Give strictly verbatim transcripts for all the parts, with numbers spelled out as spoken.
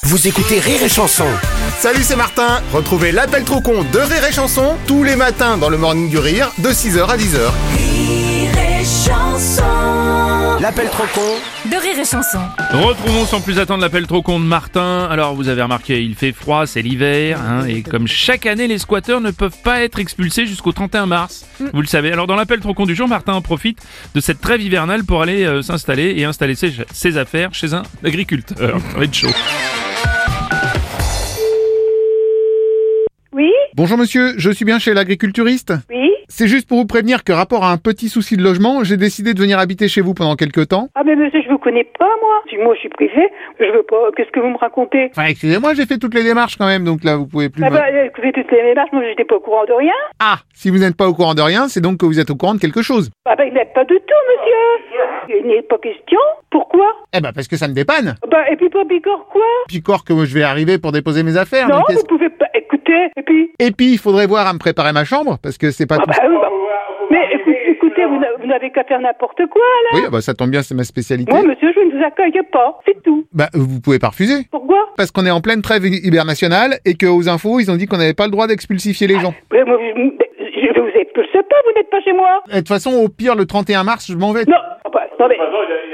Vous écoutez Rire et Chanson. Salut, c'est Martin. Retrouvez l'appel trop con de Rire et Chanson tous les matins dans le Morning du Rire de six heures à dix heures. Rire et Chanson. L'appel trop con De Rire et Chanson. Retrouvons sans plus attendre l'appel trop con de Martin. Alors vous avez remarqué, il fait froid, c'est l'hiver, hein, et comme chaque année, les squatteurs ne peuvent pas être expulsés jusqu'au trente et un mars. Vous le savez. Alors dans l'appel trop con du jour, Martin en profite de cette trêve hivernale pour aller euh, s'installer et installer ses, ses affaires chez un agriculteur. Ça va être chaud. Oui, Bonjour monsieur, je suis bien chez l'agriculturiste. oui. C'est juste pour vous prévenir que rapport à un petit souci de logement, j'ai décidé de venir habiter chez vous pendant quelques temps. Ah mais monsieur, je vous connais pas moi. Si moi je suis privé, je veux pas. Qu'est-ce que vous me racontez? Enfin excusez-moi, j'ai fait toutes les démarches quand même, donc là vous pouvez plus... Ah me- bah, euh, écoutez, toutes les démarches, moi j'étais pas au courant de rien. Ah, si vous n'êtes pas au courant de rien, c'est donc que vous êtes au courant de quelque chose. Ah bah, il n'est pas du tout, monsieur. Il n'est pas question. Pourquoi? Eh ben parce que ça me dépanne. Bah, et puis pas Bigorre quoi? Puis quoi que je vais arriver pour déposer mes affaires. Non, mais qu'est-ce- vous pouvez pas. Écoutez, et puis. Et puis il faudrait voir à me préparer ma chambre, parce que c'est pas Ah tout... bah, oui, bah. Mais écoute- écoutez, vous n'a- vous n'avez qu'à faire n'importe quoi là. Oui, bah ça tombe bien, c'est ma spécialité. Moi, monsieur, je ne vous accueille pas. C'est tout. Bah vous pouvez pas refuser. Pourquoi? Parce qu'on est en pleine trêve hibernationnelle et qu'aux infos, ils ont dit qu'on n'avait pas le droit d'expulsifier les gens. Mais moi, je, je vous expulse pas, vous n'êtes pas chez moi. Et de toute façon, au pire, le trente et un mars, je m'en vais. Non, ah bah, non mais.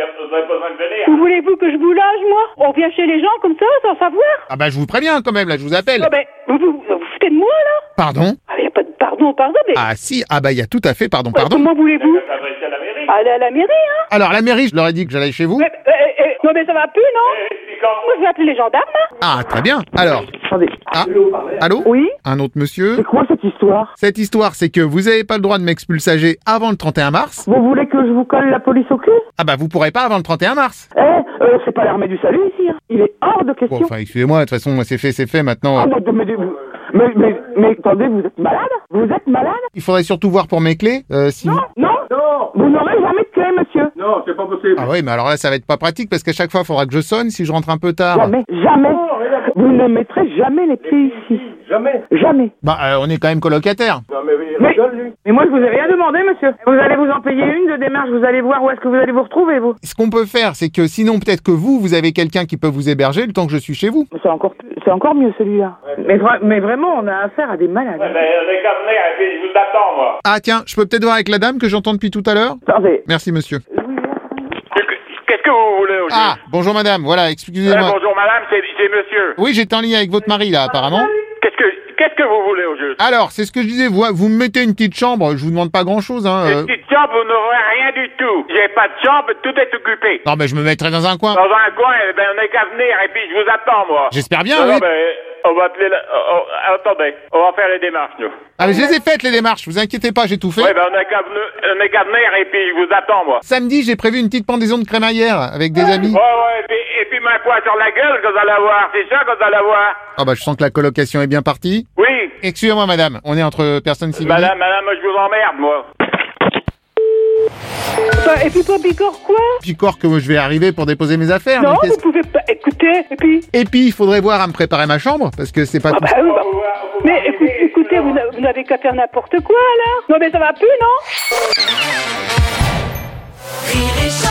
Où voulez-vous que je vous lâche, moi? On vient chez les gens comme ça, sans savoir? Ah bah je vous préviens quand même, là, je vous appelle. Ah ben, vous vous, vous foutez de moi, là? Pardon? Ah, il n'y a pas de pardon, pardon, mais... Ah si, ah bah il y a tout à fait, pardon, Ouais, pardon. Comment voulez-vous? Aller à la mairie, hein? Alors la mairie, je leur ai dit que j'allais chez vous. Mais, euh, euh, euh, non, mais ça va plus, non? Moi, je vais appeler les gendarmes, hein? Ah très bien. Alors, Attendez. ah, allô? Oui? Un autre monsieur. C'est quoi cette histoire? Cette histoire, c'est que vous avez pas le droit de m'expulsager avant le trente et un mars. Vous voulez que je vous colle la police au cul? Ah bah vous pourrez pas avant le trente et un mars. Eh, euh, c'est pas l'armée du salut ici, hein. Il est hors de question. Bon, enfin, excusez-moi, de toute façon, c'est fait, c'est fait, maintenant. Ah, mais, mais, mais, mais, mais, mais, attendez, vous êtes malade? Vous êtes malade? Il faudrait surtout voir pour mes clés, euh, si... Non, non, non. Vous n'aurez jamais de clé, monsieur. Non, c'est pas possible. Ah oui, mais alors là, ça va être pas pratique, parce qu'à chaque fois, il faudra que je sonne si je rentre un peu tard. Jamais, jamais. Vous ne mettrez jamais les pieds ici. Jamais. Jamais. Bah, euh, on est quand même colocataires. Non, mais il Mais, rigole, lui. mais moi, je vous ai rien demandé, monsieur. Vous allez vous en payer une de démarche. Vous allez voir où est-ce que vous allez vous retrouver, vous. Ce qu'on peut faire, c'est que sinon, peut-être que vous, vous avez quelqu'un qui peut vous héberger le temps que je suis chez vous. C'est encore, c'est encore mieux, celui-là. Mais, vra- mais vraiment, on a affaire à des malades. Ouais, ben, on est qu'à venir, et puis je vous attends, moi. Ah tiens, je peux peut-être voir avec la dame que j'entends depuis tout à l'heure. Attendez. Merci monsieur. Qu'est-ce que vous voulez aujourd'hui? Ah, bonjour madame, voilà, Eh, excusez-moi. bonjour madame, c'est c'est monsieur. Oui, j'étais en ligne avec votre mari là, apparemment. Qu'est-ce que qu'est-ce que vous voulez au juste? Alors, c'est ce que je disais, vous, vous me mettez une petite chambre, je vous demande pas grand-chose, hein. euh. Une petite chambre, vous n'aurez rien du tout. J'ai pas de chambre, tout est occupé. Non, mais je me mettrai dans un coin. Dans un coin, eh ben, on est qu'à venir, et puis je vous attends, moi. J'espère bien, Non, oui. non, ben, on va appeler la... oh, oh, attendez, on va faire les démarches, nous. Ah, mais je les ai faites, les démarches, vous inquiétez pas, j'ai tout fait. Ouais, ben, on est qu'à venir, on est qu'à venir, et puis je vous attends, moi. Samedi, j'ai prévu une petite pendaison de crémaillère avec des amis. Ouais, ouais, et puis, et puis ma quoi sur la gueule que vous allez avoir, c'est ça que vous allez avoir? Ah bah, je sens que la colocation est bien partie. Oui. Excusez-moi madame, on est entre personnes civilisées. Madame, madame, moi, je vous emmerde, moi. Bah, et puis pas Bigorre quoi? Puis quoi que je vais arriver pour déposer mes affaires. Non, mais vous qu'est-ce- pouvez pas. Écoutez, et puis. Et puis, il faudrait voir à me préparer ma chambre, parce que c'est pas Ah tout... bah, oui, bah. Mais écoute- écoutez, vous n'a- vous n'avez qu'à faire n'importe quoi, là? Non, mais ça va plus, non? Rire et Chanson.